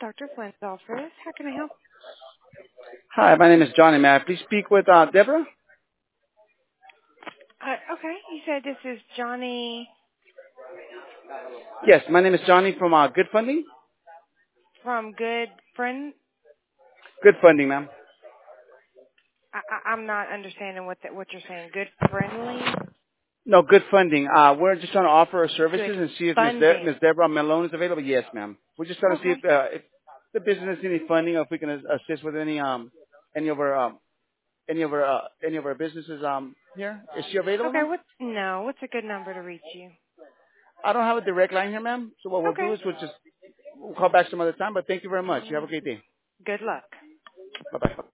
Dr. Flynn's office. How can I help? Hi, my name is Johnny. May I please speak with Deborah? Okay, you said this is Johnny Yes, my name is Johnny from Good Funding. from Good Friend. Good Funding, ma'am. I'm not understanding what you're saying. Good Friendly? No, Good Funding. We're just trying to offer our services Good and see if Funding. Miss Deborah Malone is available. Yes, ma'am. We're just trying to see Okay. if the business needs any funding or if we can assist with any of our any of our businesses here. Is she available, Okay, ma'am? what's a good number to reach you? I don't have a direct line here, ma'am. So what we'll Okay. do is we'll call back some other time. But thank you very much. You have a Mm, great day. Good luck. Bye bye.